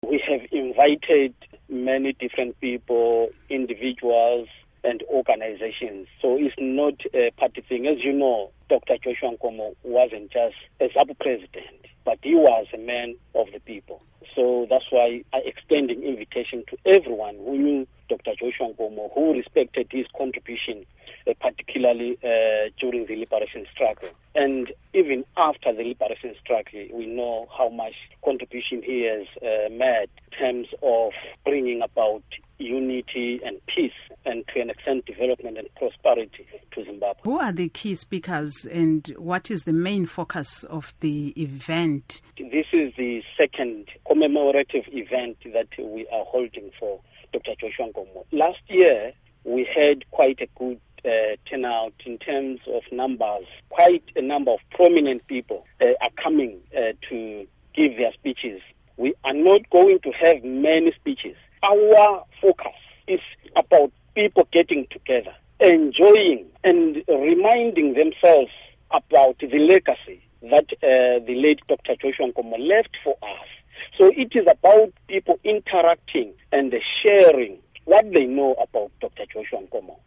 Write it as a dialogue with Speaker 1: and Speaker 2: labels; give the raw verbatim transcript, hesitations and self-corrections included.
Speaker 1: We have invited many different people, individuals, and organizations. So it's not a party thing. As you know, Doctor Joshua Nkomo wasn't just a ZAPU president, but he was a man of the people. So that's why I extend an invitation to everyone who knew Doctor Joshua Nkomo, who respected his contribution, uh, particularly uh, during the liberation struggle. And even after the liberation struggle, we know how much contribution he has uh, made in terms of bringing about unity and peace, and to an extent development and prosperity to Zimbabwe.
Speaker 2: Who are the key speakers and what is the main focus of the event?
Speaker 1: This is the second commemorative event that we are holding for Doctor Joshua Nkomo. Last year, we had quite a good uh, turnout in terms of numbers. Quite a number of prominent people uh, are coming uh, to give their speeches. We are not going to have many speeches. Our focus is about people getting together, enjoying and reminding themselves about the legacy that uh, the late Doctor Joshua Nkomo left for us. So it is about people interacting and sharing what they know about Doctor Joshua Nkomo.